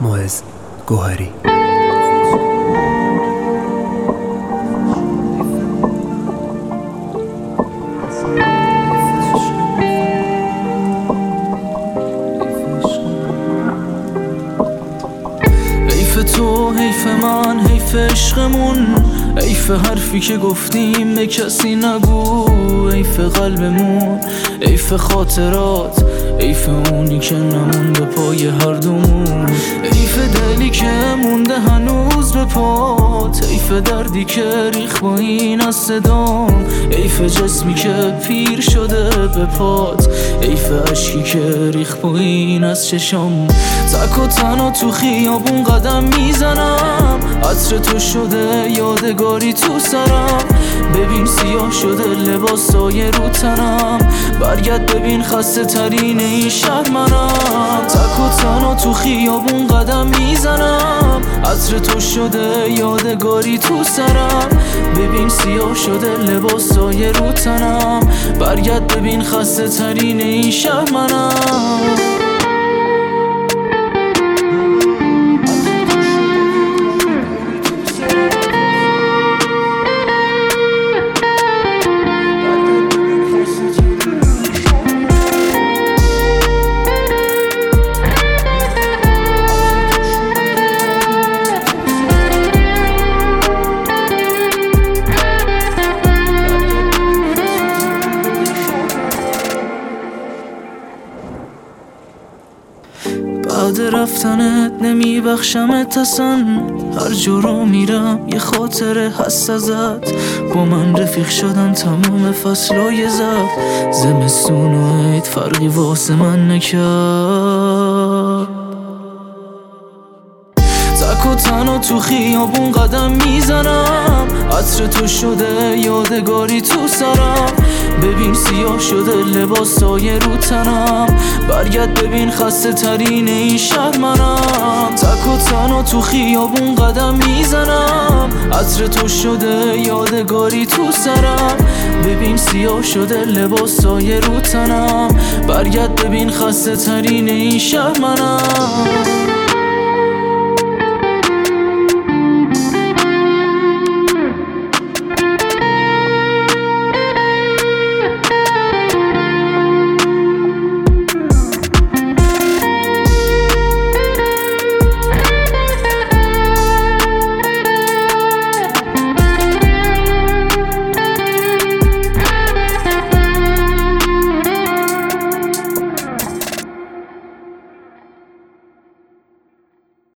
معز گوهری. حیف تو، حیف من، حیف عشقمون، حیف حرفی که گفتیم به کسی نگو، حیف قلبمون، حیف خاطرات، حیف اونی که نمونده پای هر دومون، حیف دلی که مونده هنوز به پات، حیف دردی که ریخ با این از صدام، حیف جسمی که پیر شده به پات، حیف عشقی که ریخ با این از چشام. تک و تنها تو خیابون قدم میزنم، عطر تو شده یادگاری تو سرم، ببین سیاه شده لباسای رو تنم، برگرد ببین خسته ترین این شهر منم. تک و تنها تو خیابون قدم میزنم، عطر تو شده یادگاری تو سرم، ببین سیاه شده لباسای رو تنم، برگرد ببین خسته ترین این شهر منم. بعد رفتنت نمیبخشمت اصلا، هر جا رو میرم یه خاطره هست ازت، با من رفیق شدن تمام فصلای زرد، زمستون و عید فرقی واسه من نکرد. تک و تنها تو خیابون قدم میزنم، عطر تو شده یادگاری تو سرم، ببین سیاه شده لباسای رو تنم، برگرد ببین خسته ترین این شهر منم. تک و تنها تو خیابون قدم میزنم، عطر تو شده یادگاری تو سرم، ببین سیاه شده لباسای رو تنم، برگرد ببین خسته ترین این شهر منم.